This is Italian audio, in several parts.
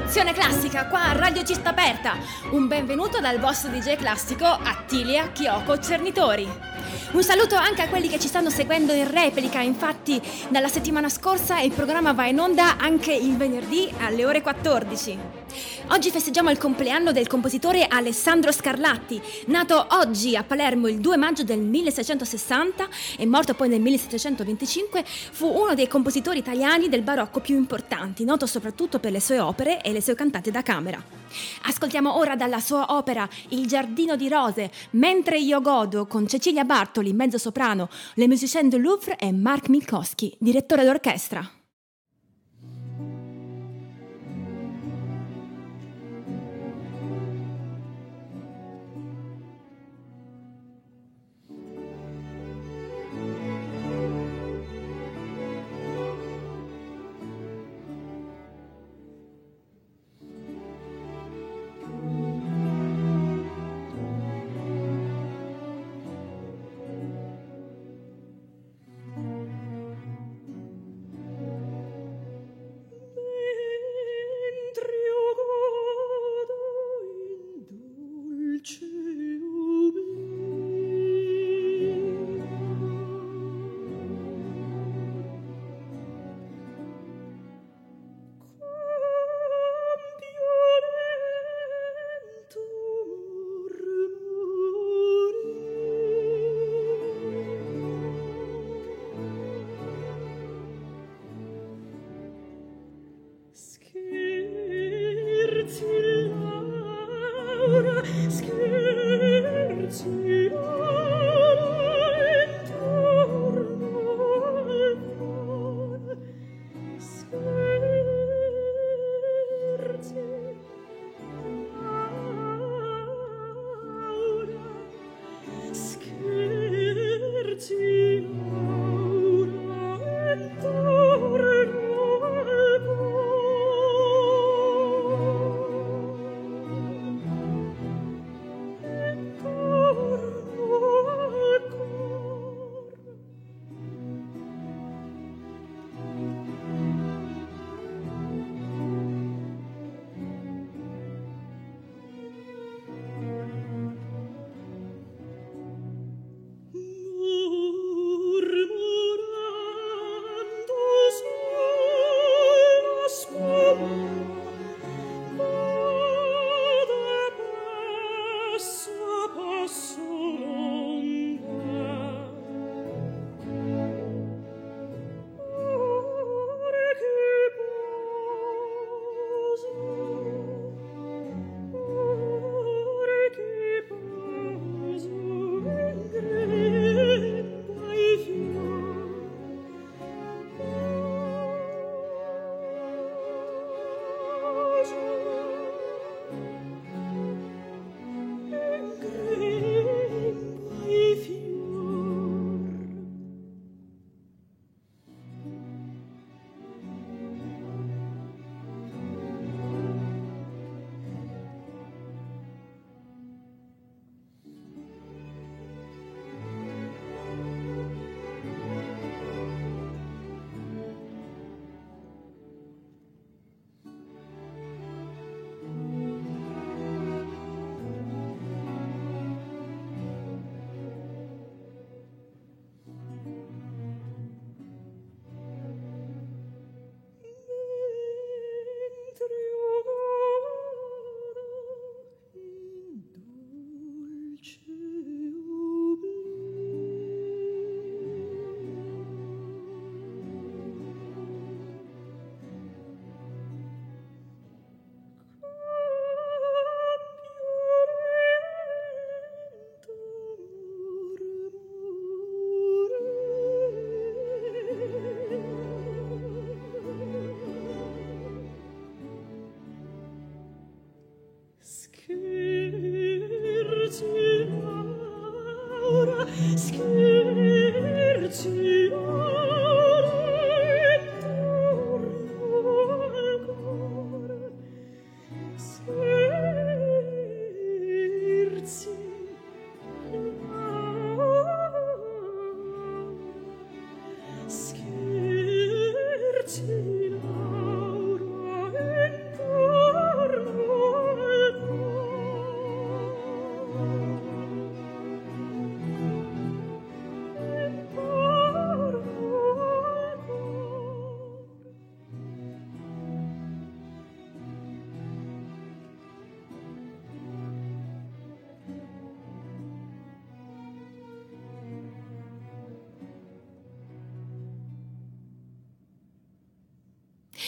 Produzione classica, qua a Radio Città Aperta. Un benvenuto dal vostro DJ classico Attilia Chioko Cernitori. Un saluto anche a quelli che ci stanno seguendo in replica, infatti dalla settimana scorsa il programma va in onda anche il venerdì alle ore 14. Oggi festeggiamo il compleanno del compositore Alessandro Scarlatti, nato oggi a Palermo il 2 maggio del 1660 e morto poi nel 1725, fu uno dei compositori italiani del barocco più importanti, noto soprattutto per le sue opere e le sue cantate da camera. Ascoltiamo ora dalla sua opera Il giardino di rose, Mentre io godo, con Cecilia Bartoli, mezzosoprano, Le Musiciens du Louvre e Mark Milkowski, direttore d'orchestra.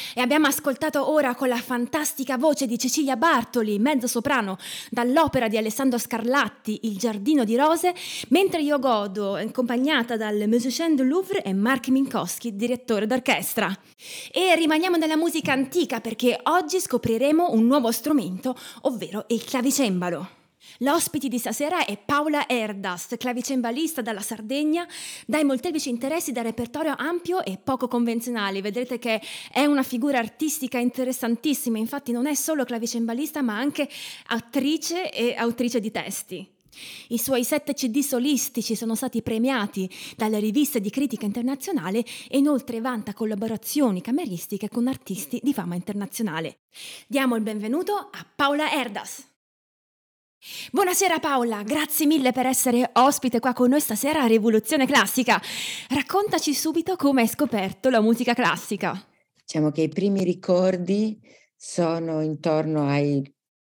E abbiamo ascoltato ora con la fantastica voce di Cecilia Bartoli, mezzo soprano, dall'opera di Alessandro Scarlatti, Il giardino di rose, mentre io godo, accompagnata dal Musicien du Louvre e Mark Minkowski, direttore d'orchestra. E rimaniamo nella musica antica perché oggi scopriremo un nuovo strumento, ovvero il clavicembalo. L'ospite di stasera è Paola Erdas, clavicembalista dalla Sardegna, dai molteplici interessi dal repertorio ampio e poco convenzionale. Vedrete che è una figura artistica interessantissima, infatti non è solo clavicembalista ma anche attrice e autrice di testi. I suoi 7 CD solistici sono stati premiati dalle riviste di critica internazionale e inoltre vanta collaborazioni cameristiche con artisti di fama internazionale. Diamo il benvenuto a Paola Erdas. Buonasera Paola, grazie mille per essere ospite qua con noi stasera a Rivoluzione Classica. Raccontaci subito come hai scoperto la musica classica. Diciamo che i primi ricordi sono intorno ai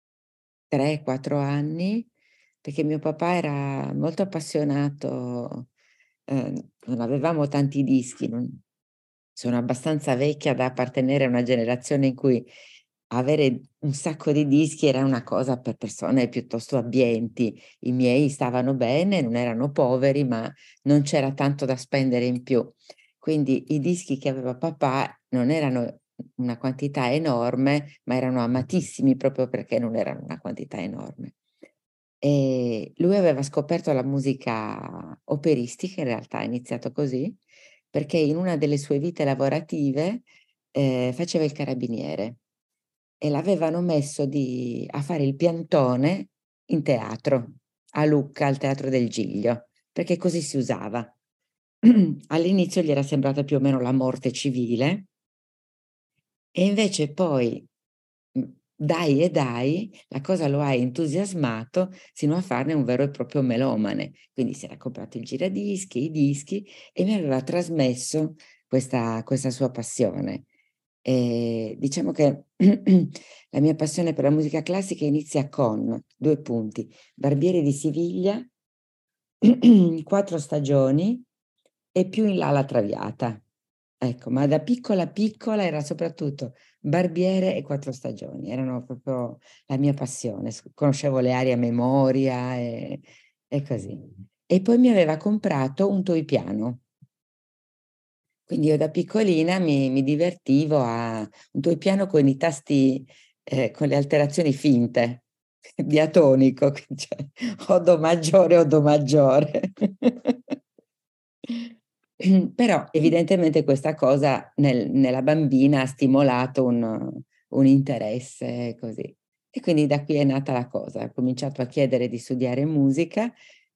3-4 anni, perché mio papà era molto appassionato, non avevamo tanti dischi, sono abbastanza vecchia da appartenere a una generazione in cui avere un sacco di dischi era una cosa per persone piuttosto abbienti. I miei stavano bene, non erano poveri, ma non c'era tanto da spendere in più. Quindi i dischi che aveva papà non erano una quantità enorme, ma erano amatissimi proprio perché non erano una quantità enorme. E lui aveva scoperto la musica operistica, in realtà è iniziato così, perché in una delle sue vite lavorative faceva il carabiniere e l'avevano messo a fare il piantone in teatro, a Lucca, al Teatro del Giglio, perché così si usava. All'inizio gli era sembrata più o meno la morte civile e invece poi, dai e dai, la cosa lo ha entusiasmato sino a farne un vero e proprio melomane. Quindi si era comprato il giradischi, i dischi e mi aveva trasmesso questa sua passione. Diciamo che la mia passione per la musica classica inizia con 2 punti: Barbiere di Siviglia, 4 stagioni e più in là La Traviata. Ecco, ma da piccola piccola era soprattutto Barbiere e 4 stagioni, erano proprio la mia passione. Conoscevo le arie a memoria e così. E poi mi aveva comprato un toy piano. Quindi io da piccolina mi divertivo a un toy piano con i tasti, con le alterazioni finte, diatonico, cioè o do maggiore o do maggiore. Però evidentemente questa cosa nella bambina ha stimolato un interesse così. E quindi da qui è nata la cosa. Ho cominciato a chiedere di studiare musica,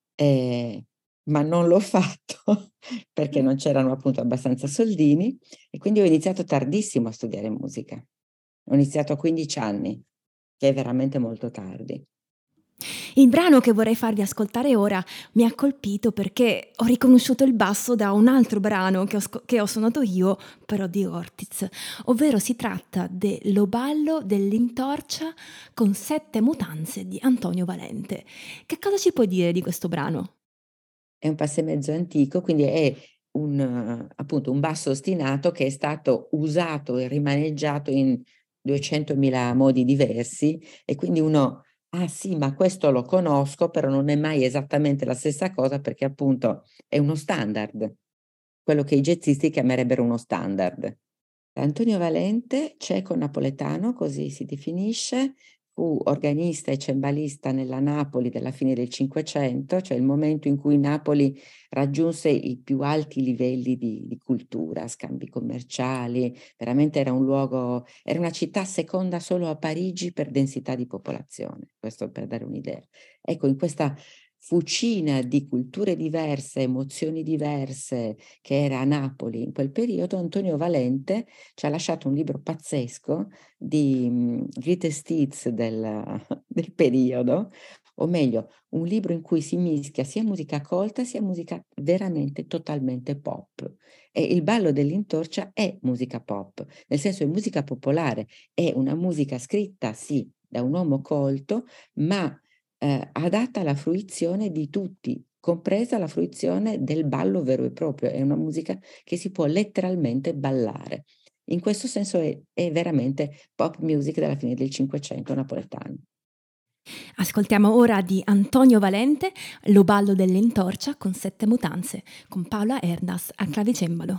ma non l'ho fatto perché non c'erano appunto abbastanza soldini e quindi ho iniziato tardissimo a studiare musica. Ho iniziato a 15 anni, che è veramente molto tardi. Il brano che vorrei farvi ascoltare ora mi ha colpito perché ho riconosciuto il basso da un altro brano che ho suonato io, però di Ortiz, ovvero si tratta dello ballo dell'intorcia con 7 mutanze di Antonio Valente. Che cosa ci puoi dire di questo brano? È un passemezzo antico, quindi è appunto un basso ostinato che è stato usato e rimaneggiato in 200.000 modi diversi e quindi uno: "Ah sì, ma questo lo conosco", però non è mai esattamente la stessa cosa perché appunto è uno standard, quello che i jazzisti chiamerebbero uno standard. Antonio Valente, ceco napoletano, così si definisce, fu organista e cembalista nella Napoli della fine del Cinquecento, cioè il momento in cui Napoli raggiunse i più alti livelli di cultura, scambi commerciali, veramente era un luogo, era una città seconda solo a Parigi per densità di popolazione, questo per dare un'idea. Ecco, in questa fucina di culture diverse, emozioni diverse che era a Napoli in quel periodo, Antonio Valente ci ha lasciato un libro pazzesco di, greatest hits del periodo, o meglio, un libro in cui si mischia sia musica colta, sia musica veramente totalmente pop. E il ballo dell'intorcia è musica pop, nel senso è musica popolare, è una musica scritta, sì, da un uomo colto, ma, adatta alla fruizione di tutti, compresa la fruizione del ballo vero e proprio. È una musica che si può letteralmente ballare. In questo senso è veramente pop music della fine del Cinquecento napoletano. Ascoltiamo ora di Antonio Valente Lo ballo dell'intorcia con 7 mutanze, con Paola Erdas al clavicembalo.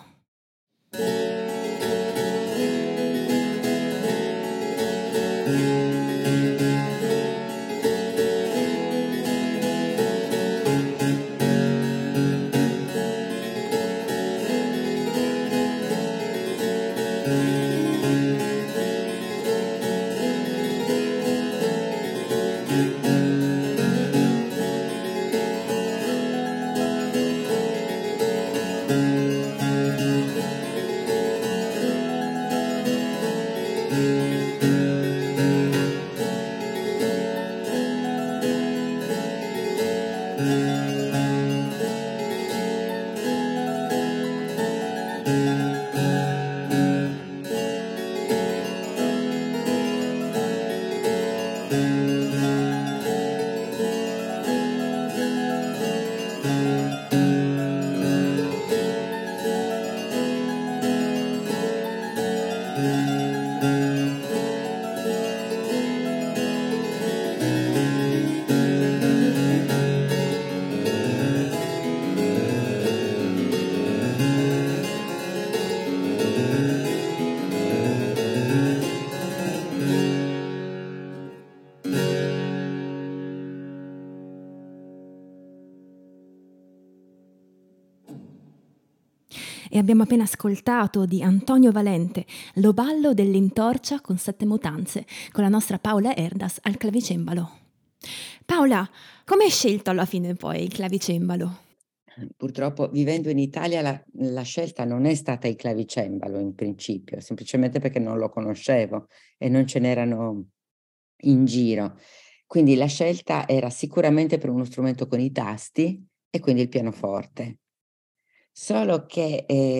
E abbiamo appena ascoltato di Antonio Valente Lo ballo dell'intorcia con 7 mutanze, con la nostra Paola Erdas al clavicembalo. Paola, come hai scelto alla fine poi il clavicembalo? Purtroppo vivendo in Italia la scelta non è stata il clavicembalo in principio, semplicemente perché non lo conoscevo e non ce n'erano in giro. Quindi la scelta era sicuramente per uno strumento con i tasti e quindi il pianoforte. Solo che,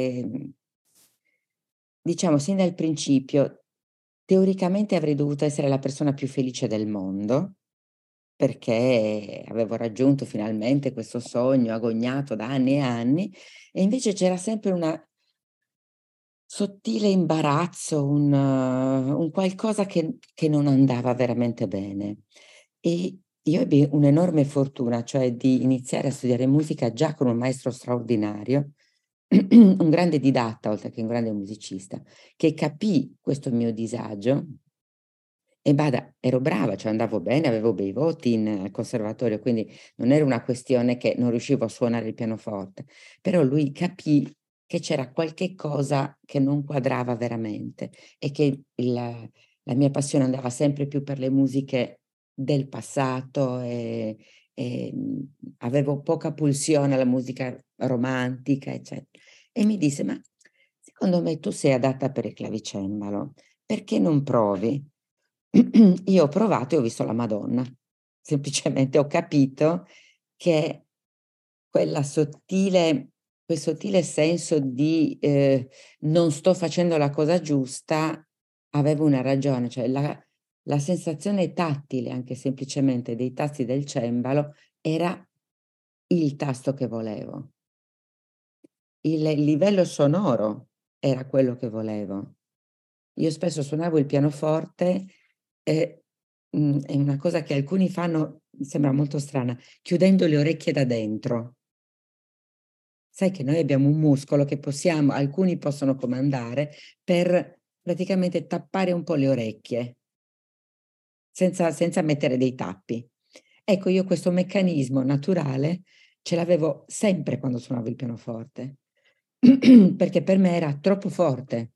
diciamo sin dal principio, teoricamente avrei dovuto essere la persona più felice del mondo, perché avevo raggiunto finalmente questo sogno agognato da anni e anni, e invece c'era sempre una sottile imbarazzo, un qualcosa che non andava veramente bene. E io ebbi un'enorme fortuna, cioè di iniziare a studiare musica già con un maestro straordinario, un grande didatta oltre che un grande musicista, che capì questo mio disagio e bada, ero brava, cioè andavo bene, avevo bei voti in conservatorio, quindi non era una questione che non riuscivo a suonare il pianoforte, però lui capì che c'era qualche cosa che non quadrava veramente e che la mia passione andava sempre più per le musiche del passato avevo poca pulsione alla musica romantica, e mi disse: "Ma secondo me tu sei adatta per il clavicembalo, perché non provi?" Io ho provato e ho visto la Madonna. Semplicemente ho capito che quella sottile quel sottile senso di, non sto facendo la cosa giusta, avevo una ragione, cioè la sensazione tattile, anche semplicemente dei tasti del cembalo, era il tasto che volevo. Il livello sonoro era quello che volevo. Io spesso suonavo il pianoforte e, è una cosa che alcuni fanno, mi sembra molto strana, chiudendo le orecchie da dentro. Sai che noi abbiamo un muscolo che alcuni possono comandare per praticamente tappare un po' le orecchie, senza mettere dei tappi. Ecco, io questo meccanismo naturale ce l'avevo sempre quando suonavo il pianoforte, perché per me era troppo forte.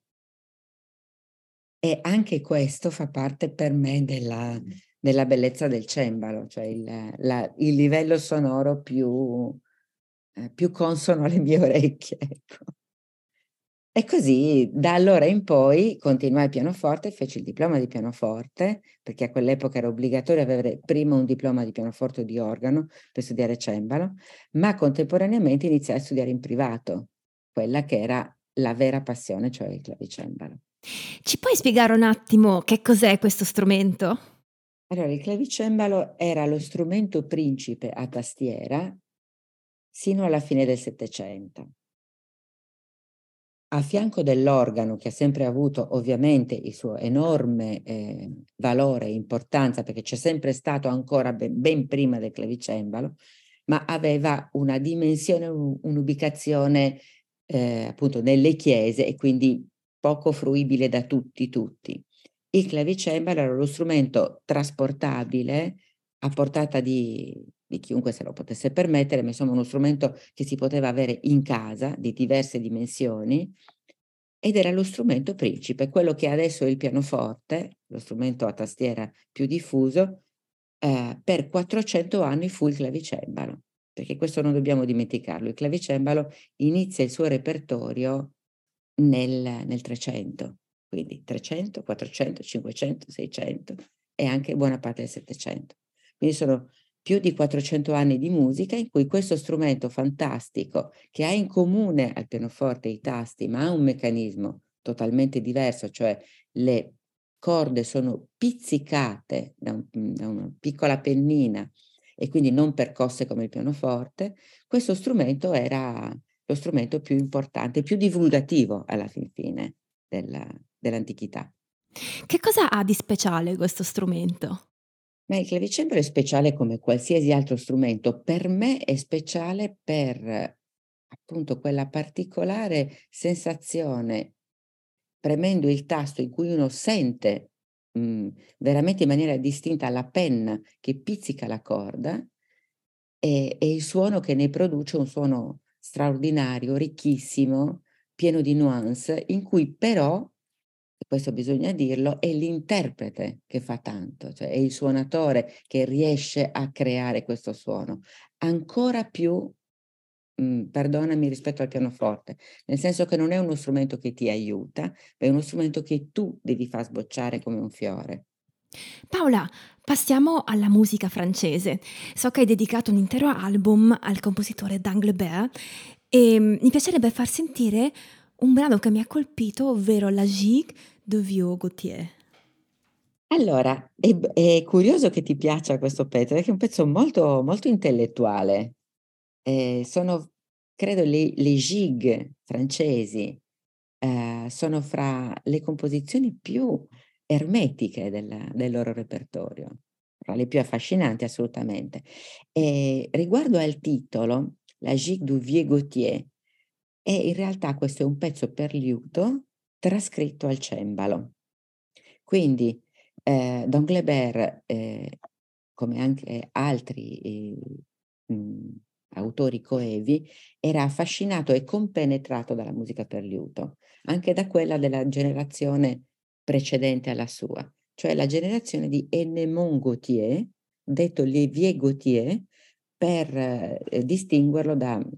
E anche questo fa parte per me della bellezza del cembalo, cioè il livello sonoro più consono alle mie orecchie, ecco. E così da allora in poi continuai il pianoforte, feci il diploma di pianoforte, perché a quell'epoca era obbligatorio avere prima un diploma di pianoforte o di organo per studiare cembalo, ma contemporaneamente iniziai a studiare in privato, quella che era la vera passione, cioè il clavicembalo. Ci puoi spiegare un attimo che cos'è questo strumento? Allora, il clavicembalo era lo strumento principe a tastiera sino alla fine del '700. a fianco dell'organo, che ha sempre avuto ovviamente il suo enorme valore e importanza, perché c'è sempre stato ancora ben prima del clavicembalo, ma aveva una dimensione, un'ubicazione appunto nelle chiese e quindi poco fruibile da tutti. Il clavicembalo era lo strumento trasportabile a portata di chiunque se lo potesse permettere, ma insomma uno strumento che si poteva avere in casa di diverse dimensioni, ed era lo strumento principe, quello che adesso è il pianoforte, lo strumento a tastiera più diffuso. Per 400 anni fu il clavicembalo, perché questo non dobbiamo dimenticarlo. Il clavicembalo inizia il suo repertorio nel 300, quindi 300, 400, 500, 600 e anche buona parte del 700. Quindi sono più di 400 anni di musica in cui questo strumento fantastico, che ha in comune al pianoforte i tasti, ma ha un meccanismo totalmente diverso, cioè le corde sono pizzicate da una piccola pennina e quindi non percosse come il pianoforte. Questo strumento era lo strumento più importante, più divulgativo alla fin fine dell'antichità. Che cosa ha di speciale questo strumento? Ma il clavicembalo è speciale come qualsiasi altro strumento. Per me è speciale per appunto quella particolare sensazione, premendo il tasto, in cui uno sente veramente in maniera distinta la penna che pizzica la corda e il suono che ne produce, un suono straordinario, ricchissimo, pieno di nuance, in cui però, e questo bisogna dirlo, è l'interprete che fa tanto, cioè è il suonatore che riesce a creare questo suono, ancora più, perdonami, rispetto al pianoforte, nel senso che non è uno strumento che ti aiuta, ma è uno strumento che tu devi far sbocciare come un fiore. Paola, passiamo alla musica francese. So che hai dedicato un intero album al compositore Danglebert e mi piacerebbe far sentire un brano che mi ha colpito, ovvero La Gigue de Vieux Gautier. Allora, è curioso che ti piaccia questo pezzo, perché è un pezzo molto, molto intellettuale. Sono credo le gigue francesi, sono fra le composizioni più ermetiche del loro repertorio, fra le più affascinanti assolutamente. Riguardo al titolo, La Gigue du Vieux Gautier, in realtà questo è un pezzo per liuto trascritto al cembalo. Quindi, Danglebert, come anche altri, autori coevi, era affascinato e compenetrato dalla musica per liuto, anche da quella della generazione precedente alla sua, cioè la generazione di Ennemond Gautier, detto Les Vieux Gautier, per, distinguerlo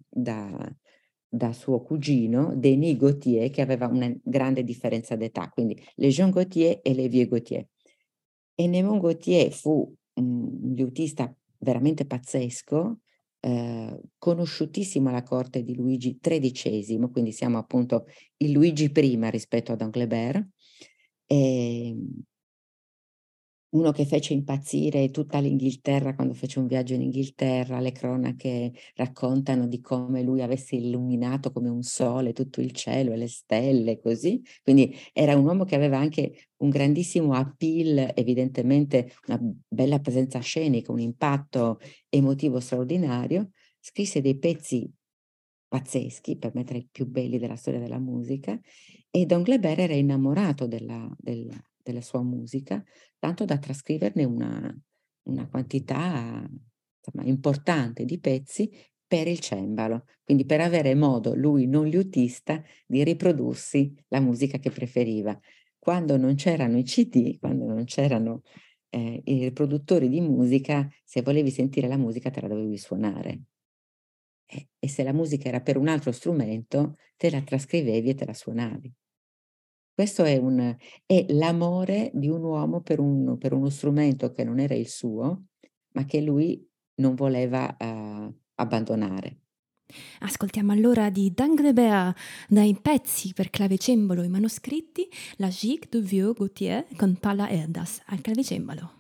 da suo cugino Denis Gautier, che aveva una grande differenza d'età, quindi les Jean Gautier e les Vieux Gautier. Ennemond Gautier fu un liutista veramente pazzesco, conosciutissimo alla corte di Luigi XIII, quindi siamo appunto il Luigi I rispetto ad Anglebert, ehm uno che fece impazzire tutta l'Inghilterra quando fece un viaggio in Inghilterra. Le cronache raccontano di come lui avesse illuminato come un sole tutto il cielo e le stelle, così. Quindi era un uomo che aveva anche un grandissimo appeal, evidentemente una bella presenza scenica, un impatto emotivo straordinario. Scrisse dei pezzi pazzeschi, per me tra i più belli della storia della musica, e Danglebert era innamorato della sua musica, tanto da trascriverne una quantità, insomma, importante di pezzi per il cembalo, quindi per avere modo, lui non liutista, di riprodursi la musica che preferiva. Quando non c'erano i CD, quando non c'erano, i riproduttori di musica, se volevi sentire la musica te la dovevi suonare. E se la musica era per un altro strumento, te la trascrivevi e te la suonavi. Questo è l'amore di un uomo per uno strumento che non era il suo, ma che lui non voleva, abbandonare. Ascoltiamo allora di Danglebert dai pezzi per clavicembalo e manoscritti La Gigue de Vieux Gautier con Paula Erdas al clavicembalo.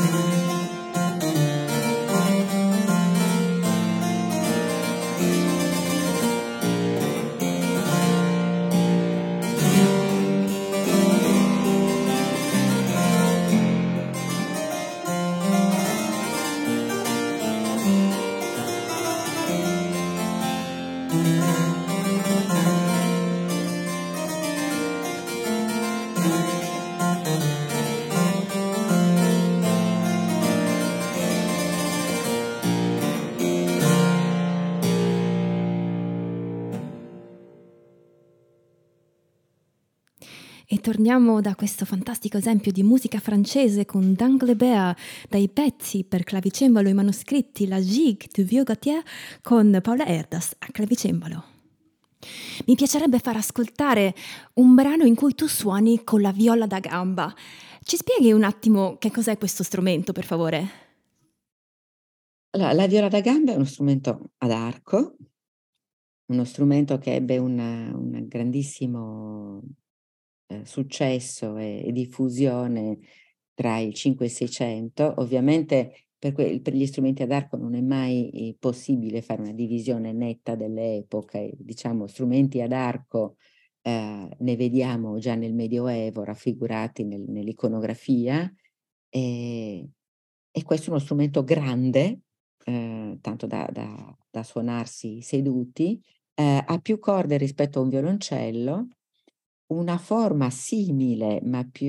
E torniamo da questo fantastico esempio di musica francese con Danglebert, dai pezzi per clavicembalo e manoscritti La Gigue de Vieux Gautier con Paula Erdas a clavicembalo. Mi piacerebbe far ascoltare un brano in cui tu suoni con la viola da gamba. Ci spieghi un attimo che cos'è questo strumento, per favore? Allora, la viola da gamba è uno strumento ad arco, uno strumento che ebbe un grandissimo successo e diffusione tra il 5 e il 600. Ovviamente per gli strumenti ad arco non è mai possibile fare una divisione netta delle epoche. Diciamo, strumenti ad arco ne vediamo già nel Medioevo raffigurati nell'iconografia, e questo è uno strumento grande, tanto da suonarsi seduti, ha più corde rispetto a un violoncello, una forma simile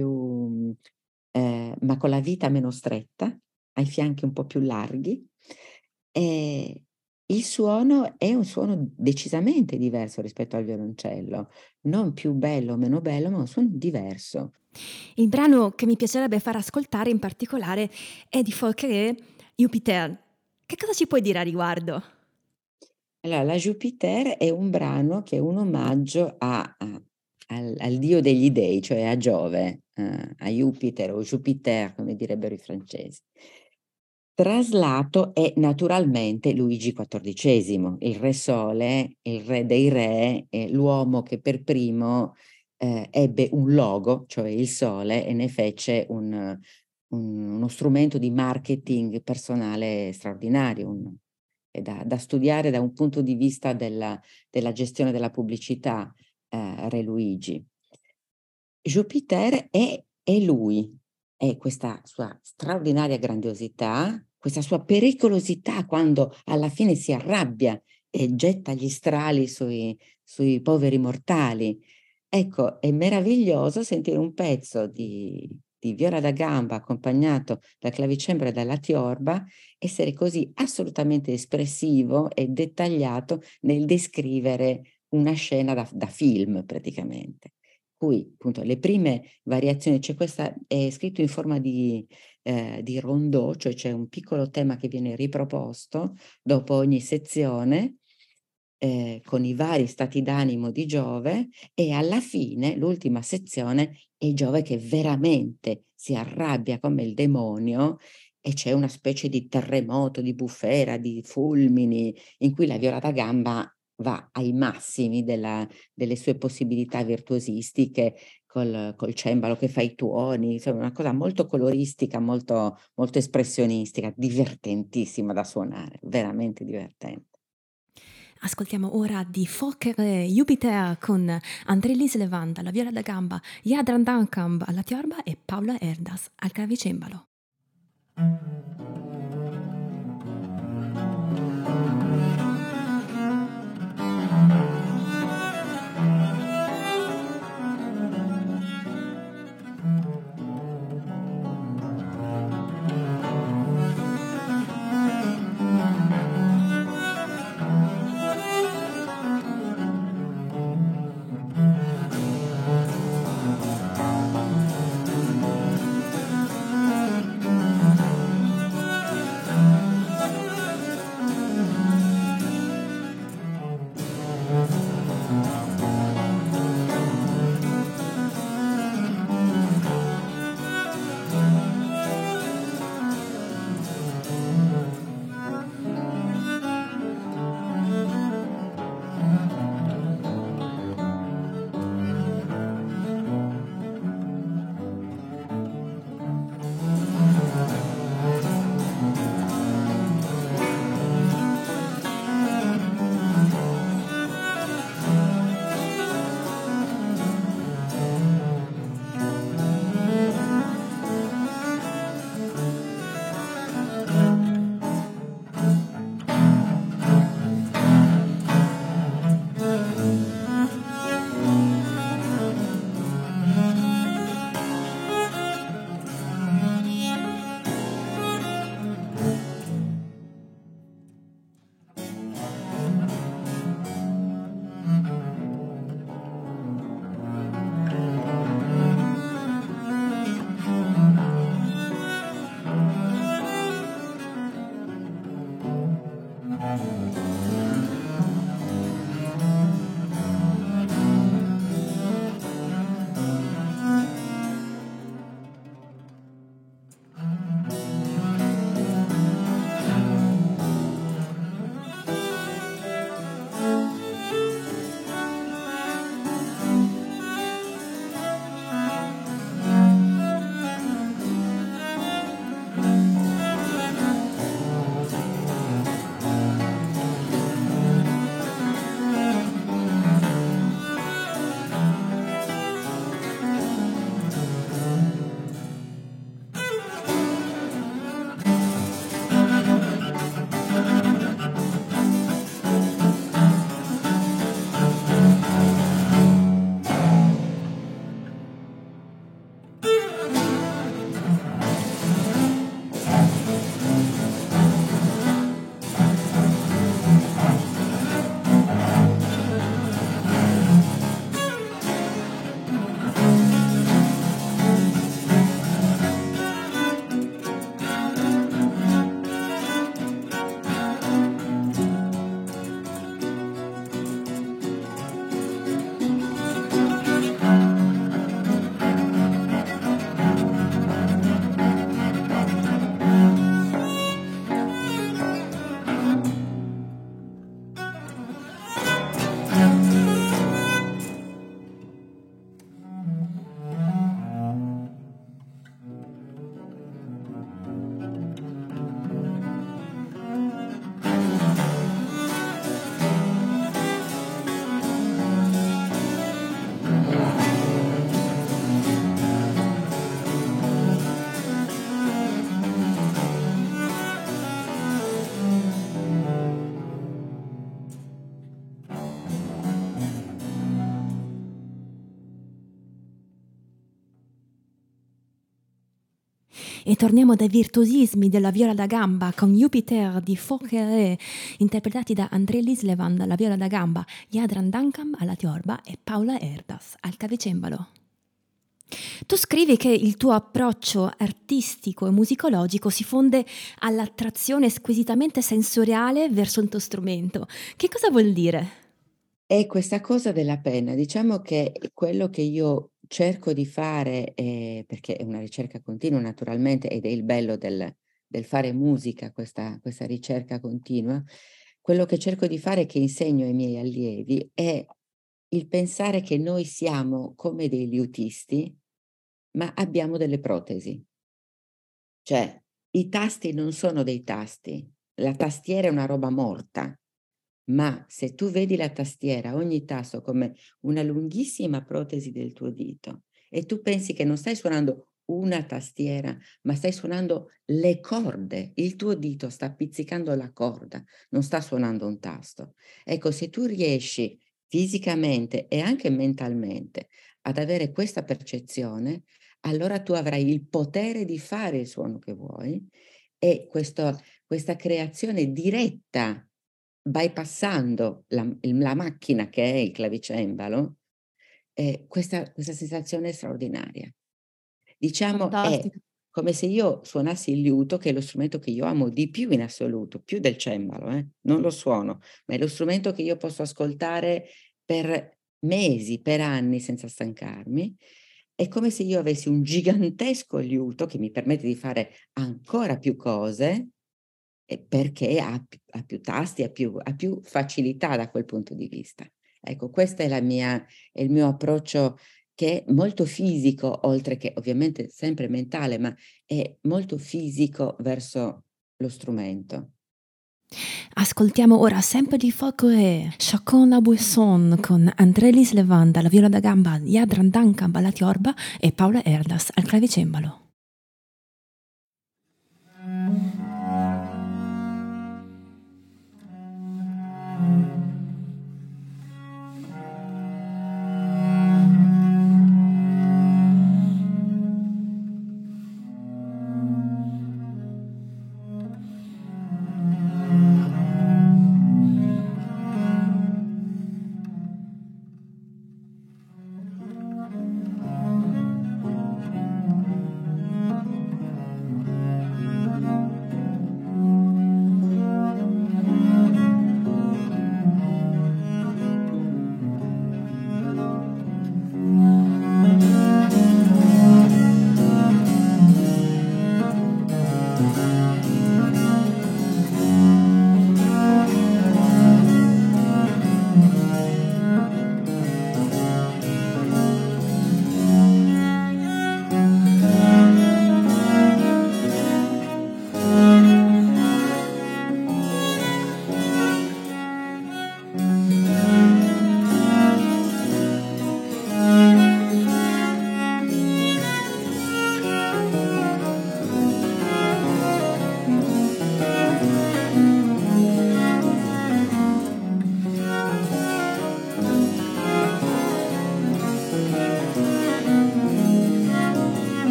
ma con la vita meno stretta, ha i fianchi un po' più larghi, e il suono è un suono decisamente diverso rispetto al violoncello, non più bello o meno bello, ma un suono diverso. Il brano che mi piacerebbe far ascoltare in particolare è di Faulkner, Jupiter. Che cosa ci puoi dire a riguardo? Allora, la Jupiter è un brano che è un omaggio al dio degli dei, cioè a Giove, a Jupiter o Jupiter, come direbbero i francesi. Traslato è naturalmente Luigi XIV, il Re Sole, il re dei re, l'uomo che per primo ebbe un logo, cioè il Sole, e ne fece uno strumento di marketing personale straordinario, è da studiare da un punto di vista della gestione della pubblicità, Re Luigi. Jupiter è lui, è questa sua straordinaria grandiosità, questa sua pericolosità quando alla fine si arrabbia e getta gli strali sui poveri mortali. Ecco, è meraviglioso sentire un pezzo di viola da gamba accompagnato dal clavicembalo e dalla tiorba, essere così assolutamente espressivo e dettagliato nel descrivere una scena da film praticamente. Cui appunto le prime variazioni, c'è questa, è scritto in forma di rondò, cioè c'è un piccolo tema che viene riproposto dopo ogni sezione, con i vari stati d'animo di Giove, e alla fine l'ultima sezione è Giove che veramente si arrabbia come il demonio e c'è una specie di terremoto, di bufera, di fulmini, in cui la viola da gamba va ai massimi delle sue possibilità virtuosistiche col cembalo che fa i tuoni, insomma una cosa molto coloristica, molto, molto espressionistica, divertentissima da suonare, veramente divertente. Ascoltiamo ora di Faulkner, Jupiter con André Lislevand alla viola da gamba, Jadran Dankamp alla tiorba e Paula Erdas al clavicembalo. E torniamo dai virtuosismi della viola da gamba con Jupiter di Fokker, interpretati da André Lislevan alla viola da gamba, Jadran Dankam alla tiorba e Paula Erdas al clavicembalo. Tu scrivi che il tuo approccio artistico e musicologico si fonde all'attrazione squisitamente sensoriale verso il tuo strumento. Che cosa vuol dire? È questa cosa della penna, diciamo che quello che io cerco di fare, perché è una ricerca continua naturalmente ed è il bello del fare musica, questa ricerca continua, quello che cerco di fare, che insegno ai miei allievi, è il pensare che noi siamo come dei liutisti, ma abbiamo delle protesi. Cioè, i tasti non sono dei tasti, la tastiera è una roba morta. Ma se tu vedi la tastiera, ogni tasto come una lunghissima protesi del tuo dito e tu pensi che non stai suonando una tastiera, ma stai suonando le corde, il tuo dito sta pizzicando la corda, non sta suonando un tasto. Ecco, se tu riesci fisicamente e anche mentalmente ad avere questa percezione, allora tu avrai il potere di fare il suono che vuoi e questa creazione diretta, bypassando la macchina che è il clavicembalo, questa sensazione è straordinaria. Diciamo è Fantastico. come se io suonassi il liuto, che è lo strumento che io amo di più in assoluto, più del cembalo, non lo suono, ma è lo strumento che io posso ascoltare per mesi, per anni senza stancarmi. È come se io avessi un gigantesco liuto che mi permette di fare ancora più cose, perché ha più tasti, ha più facilità da quel punto di vista. Ecco, questa è il mio approccio, che è molto fisico, oltre che ovviamente sempre mentale, ma è molto fisico verso lo strumento. Ascoltiamo ora sempre di Fokker, Chacon la Buisson con André Lislevan alla viola da gamba, Jadran Dankam alla tiorba e Paula Erdas al clavicembalo.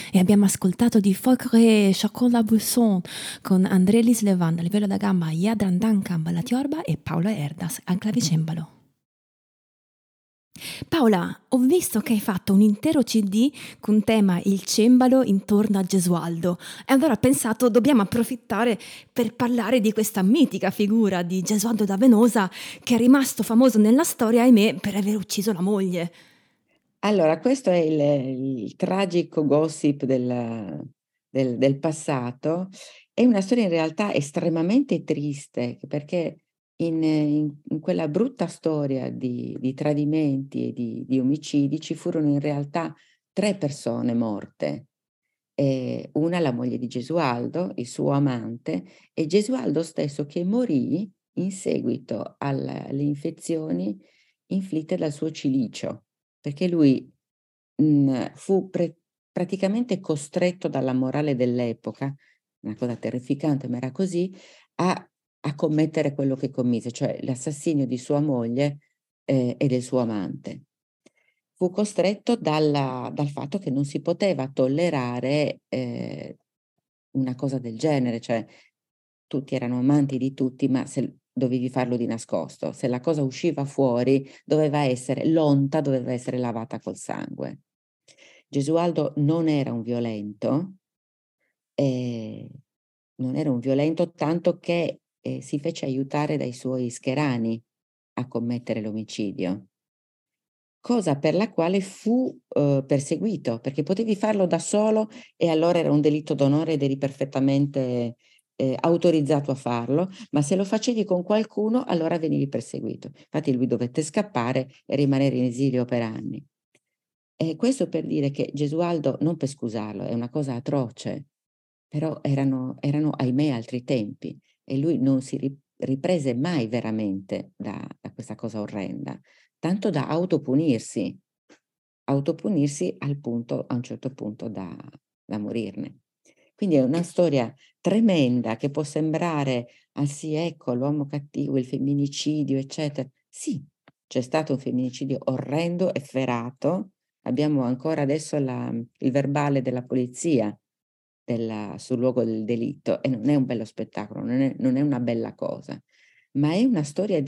e abbiamo ascoltato di Folklore Chocolat Buisson con André Lislevan a livello da gamba, Jadran Duncan alla tiorba e Paola Erdas al clavicembalo. Paola, ho visto che hai fatto un intero CD con tema il cembalo intorno a Gesualdo e allora ho pensato dobbiamo approfittare per parlare di questa mitica figura di Gesualdo da Venosa che è rimasto famoso nella storia, ahimè, per aver ucciso la moglie. Allora, questo è il tragico gossip del passato. È una storia in realtà estremamente triste, perché in quella brutta storia di tradimenti e di omicidi ci furono in realtà 3 persone morte. Una la moglie di Gesualdo, il suo amante, e Gesualdo stesso che morì in seguito alle infezioni inflitte dal suo cilicio, perché lui fu praticamente costretto dalla morale dell'epoca, una cosa terrificante, ma era così, a commettere quello che commise, cioè l'assassinio di sua moglie, e del suo amante. Fu costretto dal fatto che non si poteva tollerare, una cosa del genere, cioè tutti erano amanti di tutti, ma se dovevi farlo di nascosto. Se la cosa usciva fuori l'onta doveva essere lavata col sangue. Gesualdo ehm, non era un violento tanto che, si fece aiutare dai suoi scherani a commettere l'omicidio. Cosa per la quale fu, perseguito, perché potevi farlo da solo e allora era un delitto d'onore ed eri perfettamente, autorizzato a farlo, ma se lo facevi con qualcuno allora venivi perseguito. Infatti lui dovette scappare e rimanere in esilio per anni. E questo per dire che Gesualdo, non per scusarlo, è una cosa atroce, però erano ahimè altri tempi e lui non si riprese mai veramente da questa cosa orrenda, tanto da autopunirsi al punto a un certo punto da morirne. Quindi è una storia tremenda che può sembrare: "Ah sì, ecco l'uomo cattivo, il femminicidio, eccetera". Sì, c'è stato un femminicidio orrendo, efferato. Abbiamo ancora adesso il verbale della polizia sul luogo del delitto e non è un bello spettacolo, non è una bella cosa, ma è una storia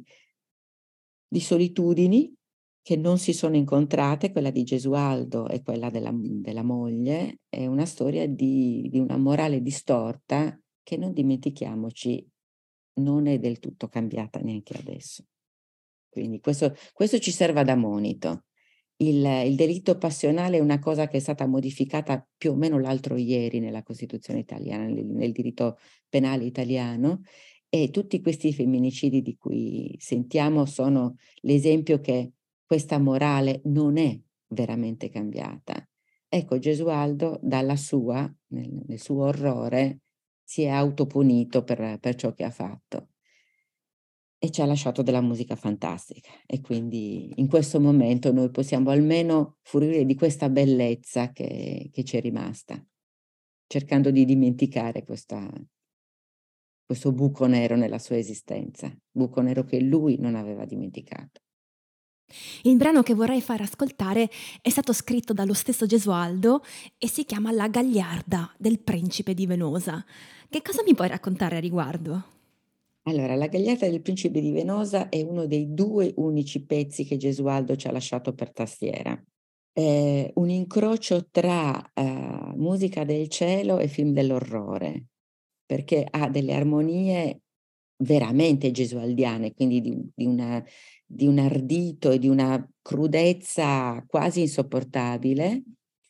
di solitudini che non si sono incontrate, quella di Gesualdo e quella della moglie, è una storia di una morale distorta che, non dimentichiamoci, non è del tutto cambiata neanche adesso. Quindi questo ci serva da monito. Il delitto passionale è una cosa che è stata modificata più o meno l'altro ieri nella Costituzione italiana, nel diritto penale italiano, e tutti questi femminicidi di cui sentiamo sono l'esempio che questa morale non è veramente cambiata. Ecco, Gesualdo dalla sua, nel suo orrore, si è autopunito per ciò che ha fatto. E ci ha lasciato della musica fantastica e quindi in questo momento noi possiamo almeno fruire di questa bellezza che ci è rimasta, cercando di dimenticare questo buco nero nella sua esistenza, buco nero che lui non aveva dimenticato. Il brano che vorrei far ascoltare è stato scritto dallo stesso Gesualdo e si chiama La Gagliarda del principe di Venosa. Che cosa mi puoi raccontare a riguardo? Allora, La Gagliarda del principe di Venosa è uno dei 2 unici pezzi che Gesualdo ci ha lasciato per tastiera. È un incrocio tra, musica del cielo e film dell'orrore, perché ha delle armonie veramente gesualdiane, quindi di un ardito e di una crudezza quasi insopportabile,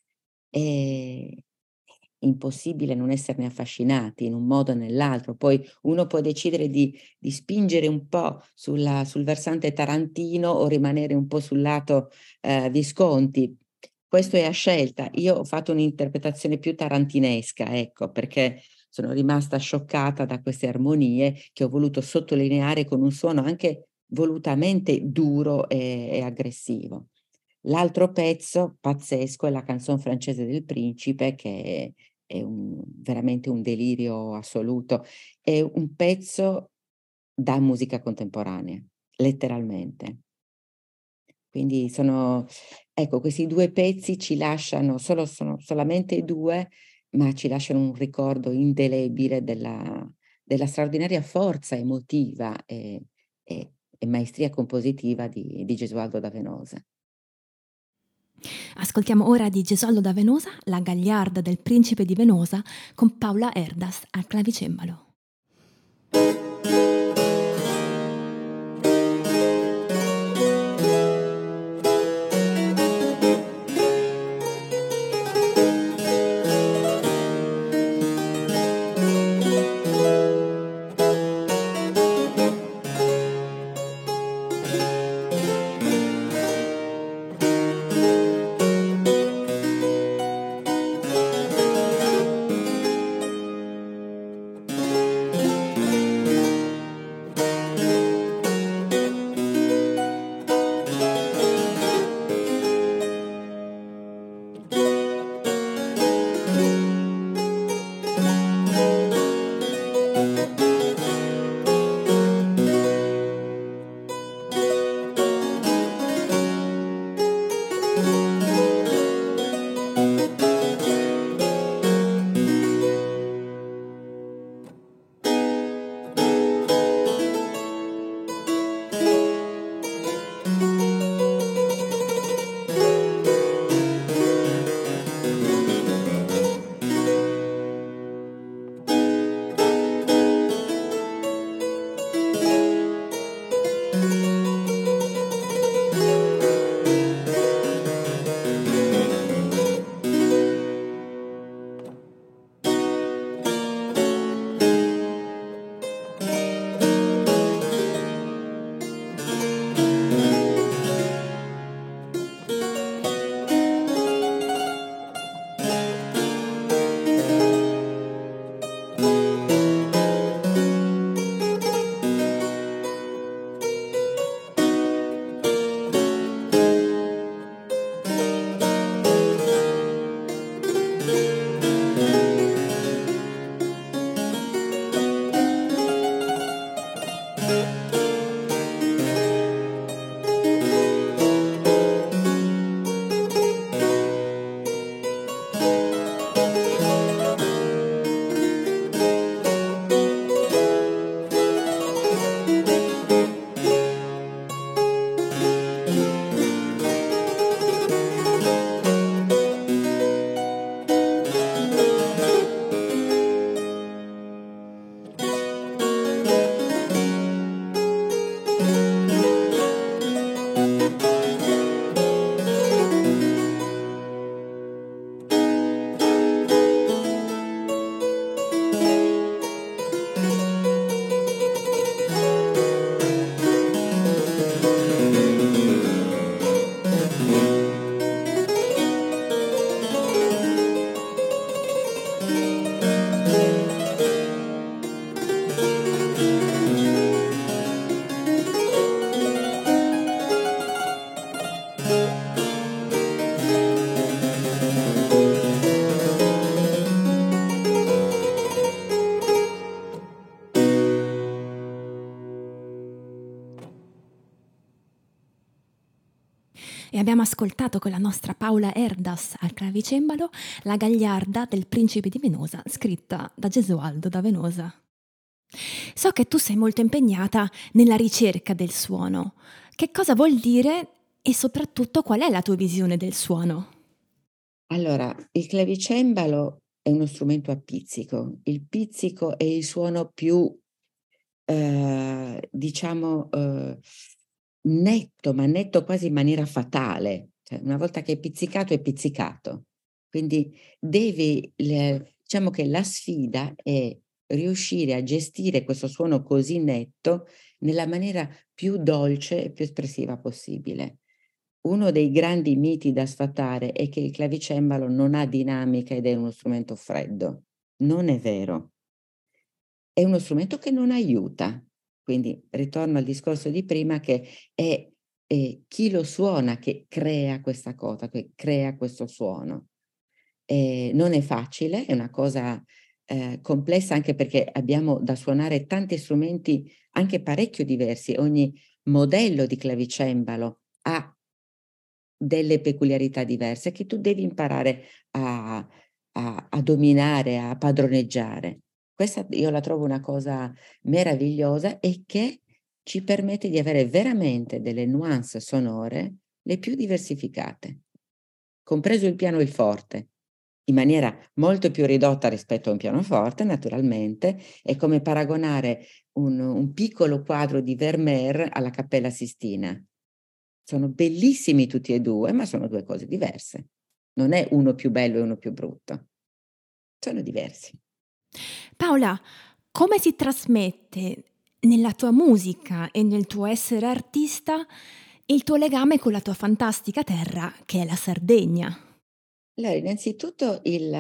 ehm, impossibile non esserne affascinati in un modo o nell'altro. Poi uno può decidere di spingere un po' sul versante tarantino o rimanere un po' sul lato, Visconti. Questo è a scelta. Io ho fatto un'interpretazione più tarantinesca, ecco, perché sono rimasta scioccata da queste armonie che ho voluto sottolineare con un suono anche volutamente duro e aggressivo. L'altro pezzo pazzesco è la canzone francese del principe che è veramente un delirio assoluto. È un pezzo da musica contemporanea, letteralmente. Quindi ecco, questi 2 pezzi ci lasciano sono solamente 2, ma ci lasciano un ricordo indelebile della straordinaria forza emotiva e maestria compositiva di Gesualdo da Venosa. Ascoltiamo ora di Gesualdo da Venosa, La Gagliarda del principe di Venosa, con Paula Erdas al clavicembalo. E abbiamo ascoltato con la nostra Paula Erdas al clavicembalo La Gagliarda del principe di Venosa, scritta da Gesualdo da Venosa. So che tu sei molto impegnata nella ricerca del suono. Che cosa vuol dire e soprattutto qual è la tua visione del suono? Allora, il clavicembalo è uno strumento a pizzico. Il pizzico è il suono più, diciamo, netto, ma netto quasi in maniera fatale. Cioè, una volta che è pizzicato, è pizzicato. Quindi diciamo che la sfida è riuscire a gestire questo suono così netto nella maniera più dolce e più espressiva possibile. Uno dei grandi miti da sfatare è che il clavicembalo non ha dinamica ed è uno strumento freddo. Non è vero. È uno strumento che non aiuta. Quindi ritorno al discorso di prima che è chi lo suona che crea questa cosa, che crea questo suono. Non è facile, è una cosa, complessa anche perché abbiamo da suonare tanti strumenti anche parecchio diversi. Ogni modello di clavicembalo ha delle peculiarità diverse che tu devi imparare a dominare, a padroneggiare. Questa io la trovo una cosa meravigliosa e che ci permette di avere veramente delle nuance sonore le più diversificate, compreso il piano e il forte, in maniera molto più ridotta rispetto a un pianoforte naturalmente. È come paragonare un piccolo quadro di Vermeer alla Cappella Sistina. Sono bellissimi tutti e 2, ma sono 2 cose diverse. Non è uno più bello e uno più brutto. Sono diversi. Paola, come si trasmette nella tua musica e nel tuo essere artista il tuo legame con la tua fantastica terra che è la Sardegna? Allora, innanzitutto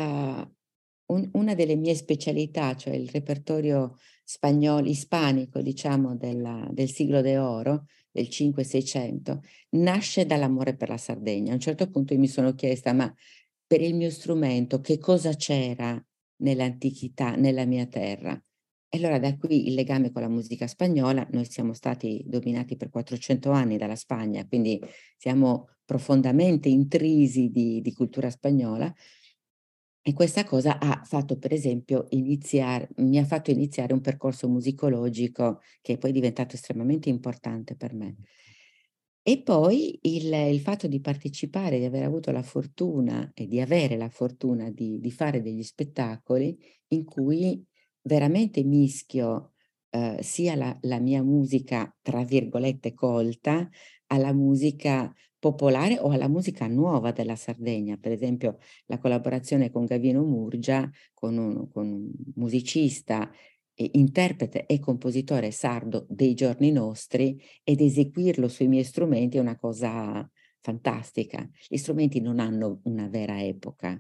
una delle mie specialità, cioè il repertorio ispanico, diciamo, del siglo de oro, del 5-600, nasce dall'amore per la Sardegna. A un certo punto io mi sono chiesta: "Ma per il mio strumento che cosa c'era nell'antichità, nella mia terra?" E allora da qui il legame con la musica spagnola. Noi siamo stati dominati per 400 anni dalla Spagna, quindi siamo profondamente intrisi di cultura spagnola, e questa cosa ha fatto per esempio mi ha fatto iniziare un percorso musicologico che è poi diventato estremamente importante per me. E poi il fatto di partecipare, di aver avuto la fortuna e di avere la fortuna di fare degli spettacoli in cui veramente mischio, sia la mia musica, tra virgolette, "colta", alla musica popolare o alla musica nuova della Sardegna. Per esempio la collaborazione con Gavino Murgia, con un musicista e interprete e compositore sardo dei giorni nostri, ed eseguirlo sui miei strumenti è una cosa fantastica. Gli strumenti non hanno una vera epoca.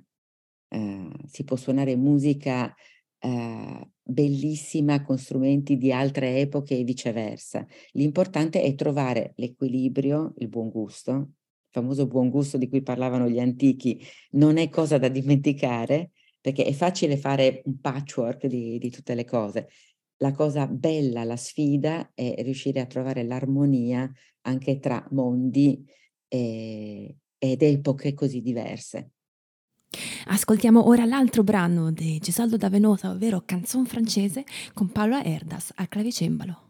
Si può suonare musica, bellissima con strumenti di altre epoche e viceversa. L'importante è trovare l'equilibrio, il buon gusto, il famoso buon gusto di cui parlavano gli antichi, non è cosa da dimenticare, perché è facile fare un patchwork di tutte le cose. La cosa bella, la sfida è riuscire a trovare l'armonia anche tra mondi, ed epoche così diverse. Ascoltiamo ora l'altro brano di Gesualdo da Venosa, ovvero Canzon francese, con Paola Erdas al clavicembalo.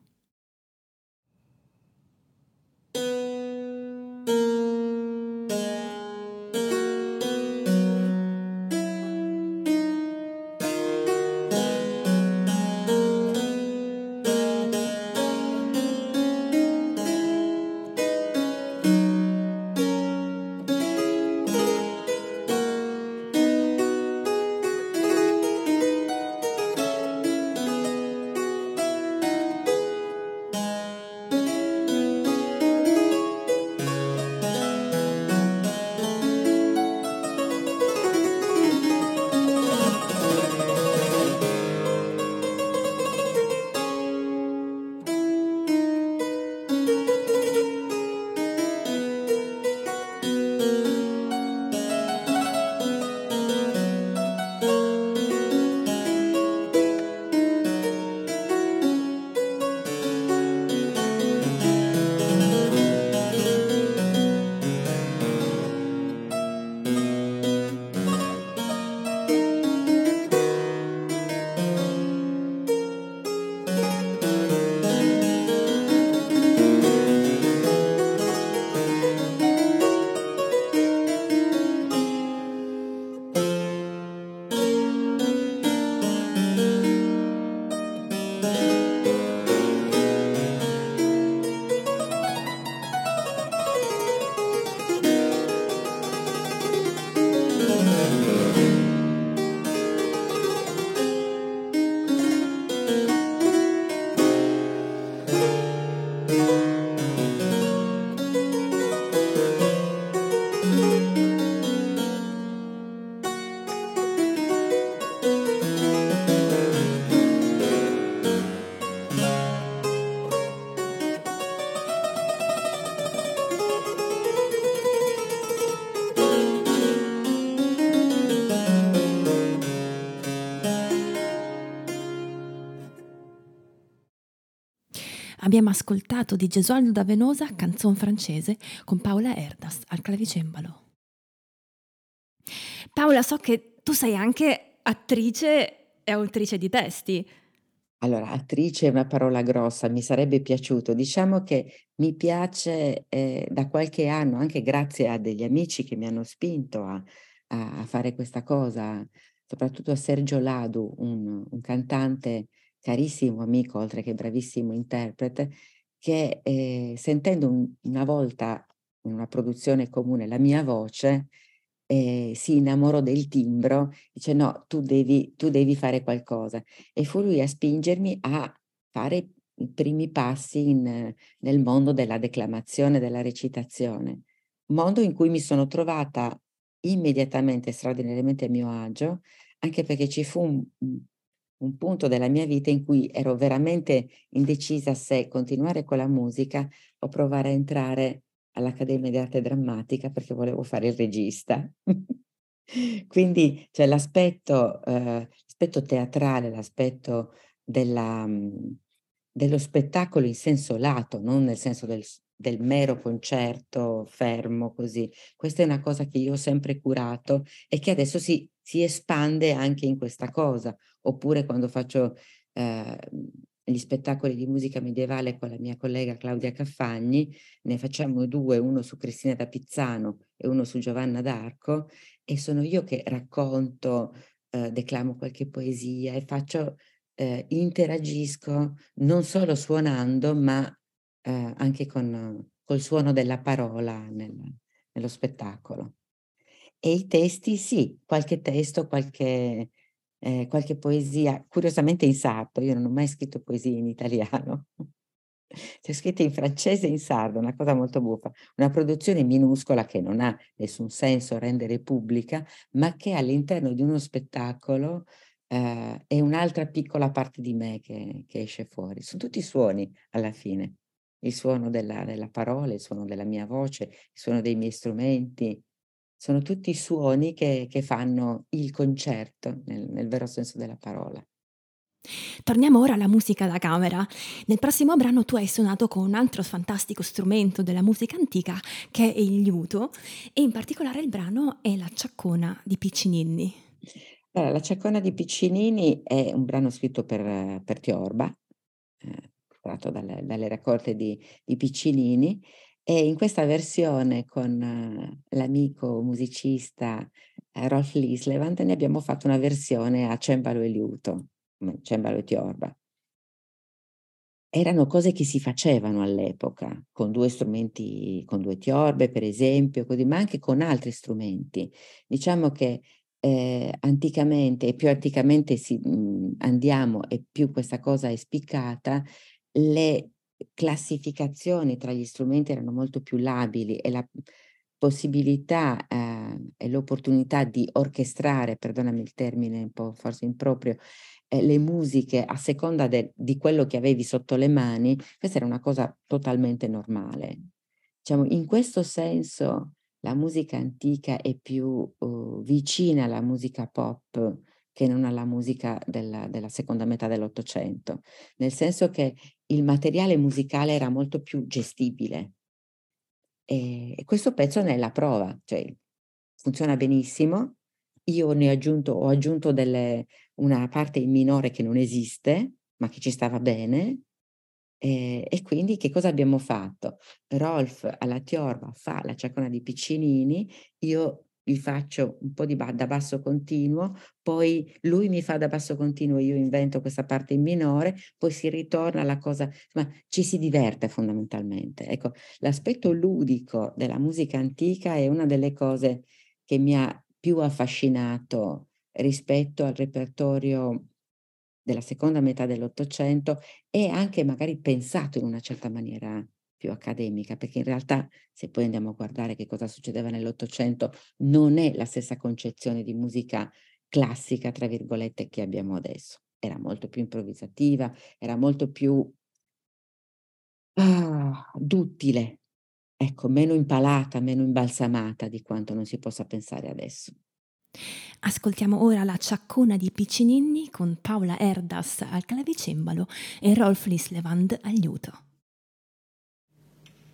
Abbiamo ascoltato di Gesualdo da Venosa, Canzon francese, con Paola Erdas al clavicembalo. Paola, so che tu sei anche attrice e autrice di testi. Allora, attrice è una parola grossa, mi sarebbe piaciuto. Diciamo che mi piace, da qualche anno, anche grazie a degli amici che mi hanno spinto a fare questa cosa, soprattutto a Sergio Ladu, un cantante carissimo amico, oltre che bravissimo interprete, che, sentendo una volta in una produzione comune la mia voce, si innamorò del timbro, dice: "No, tu devi fare qualcosa". E fu lui a spingermi a fare i primi passi nel mondo della declamazione, della recitazione, mondo in cui mi sono trovata immediatamente straordinariamente a mio agio, anche perché ci fu un punto della mia vita in cui ero veramente indecisa se continuare con la musica o provare a entrare all'Accademia di Arte Drammatica perché volevo fare il regista. Quindi, cioè l'aspetto teatrale, l'aspetto dello spettacolo in senso lato, non nel senso del mero concerto fermo così. Questa è una cosa che io ho sempre curato e che adesso si espande anche in questa cosa. Oppure quando faccio, ehm, gli spettacoli di musica medievale con la mia collega Claudia Caffagni, ne facciamo 2, uno su Cristina da Pizzano e uno su Giovanna d'Arco, e sono io che racconto, declamo qualche poesia e interagisco non solo suonando, ma, anche col suono della parola nello spettacolo. E i testi sì, qualche testo, qualche poesia, curiosamente in sardo, io non ho mai scritto poesie in italiano. Le ho scritte in francese e in sardo, una cosa molto buffa. Una produzione minuscola che non ha nessun senso rendere pubblica, ma che all'interno di uno spettacolo, è un'altra piccola parte di me che esce fuori. Son tutti suoni alla fine. Il suono della parola, il suono della mia voce, il suono dei miei strumenti. Sono tutti suoni che fanno il concerto nel vero senso della parola. Torniamo ora alla musica da camera. Nel prossimo brano tu hai suonato con un altro fantastico strumento della musica antica che è il liuto e in particolare il brano è La ciaccona di Piccinini. Allora, La Ciaccona di Piccinini è un brano scritto per Tiorba, ehm, tratto dalle raccolte di Piccinini, e in questa versione con l'amico musicista, Rolf Lislevant, ne abbiamo fatto una versione a cembalo e liuto, cembalo e Tiorba. Erano cose che si facevano all'epoca, con 2 strumenti, con 2 tiorbe per esempio, così, ma anche con altri strumenti. Diciamo che, anticamente e più anticamente andiamo e più questa cosa è spiccata, le classificazioni tra gli strumenti erano molto più labili e la possibilità, e l'opportunità di orchestrare, perdonami il termine un po' forse improprio, le musiche a seconda di quello che avevi sotto le mani, questa era una cosa totalmente normale. Diciamo, in questo senso la musica antica è più, vicina alla musica pop che non alla musica della seconda metà dell'Ottocento, nel senso che il materiale musicale era molto più gestibile. E questo pezzo ne è la prova, cioè funziona benissimo. Io ne ho aggiunto una parte in minore che non esiste, ma che ci stava bene, e quindi che cosa abbiamo fatto? Rolf alla Tiorba fa la Ciaccona di Piccinini, io gli faccio un po' da basso continuo, poi lui mi fa da basso continuo, io invento questa parte in minore, poi si ritorna alla cosa, insomma ci si diverte fondamentalmente. Ecco, l'aspetto ludico della musica antica è una delle cose che mi ha più affascinato rispetto al repertorio della seconda metà dell'Ottocento, e anche magari pensato in una certa maniera più accademica, perché in realtà se poi andiamo a guardare che cosa succedeva nell'Ottocento, non è la stessa concezione di musica "classica" tra virgolette che abbiamo adesso. Era molto più improvvisativa, era molto più, duttile, ecco, meno impalata, meno imbalsamata di quanto non si possa pensare adesso. Ascoltiamo ora La ciaccona di Piccinini con Paola Erdas al clavicembalo e Rolf Lislevand al liuto.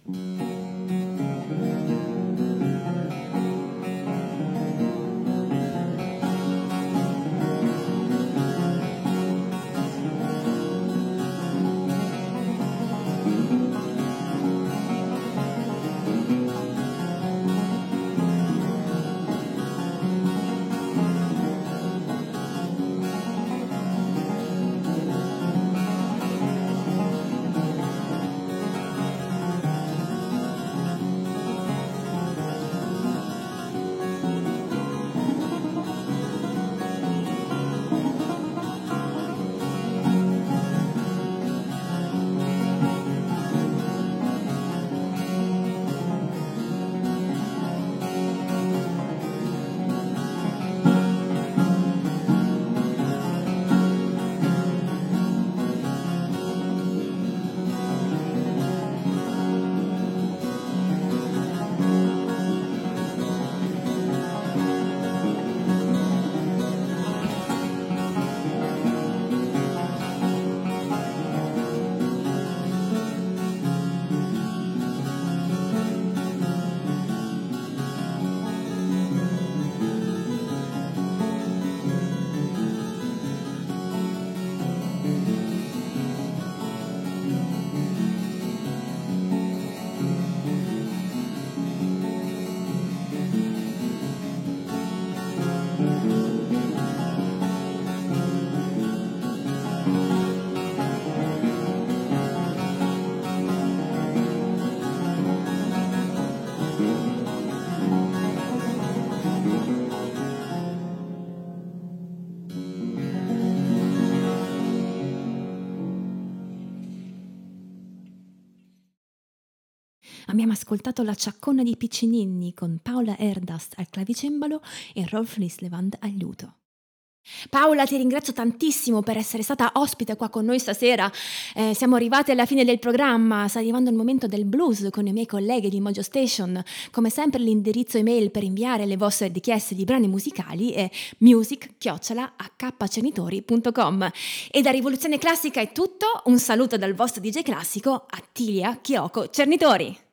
Abbiamo ascoltato La Ciaccona di Piccinini con Paola Erdast al clavicembalo e Rolf Lislevand al liuto. Paola, ti ringrazio tantissimo per essere stata ospite qua con noi stasera. Siamo arrivati alla fine del programma, sta arrivando il momento del blues con i miei colleghi di Mojo Station. Come sempre l'indirizzo email per inviare le vostre richieste di brani musicali è music@hcenitori.com. E da Rivoluzione Classica è tutto, un saluto dal vostro DJ classico Attilia Chioko Cernitori.